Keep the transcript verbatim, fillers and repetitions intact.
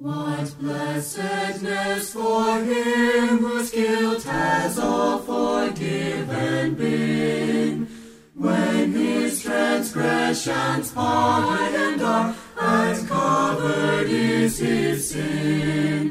What blessedness for him whose guilt has all forgiven been, when his transgressions pardoned are, and covered is his sin.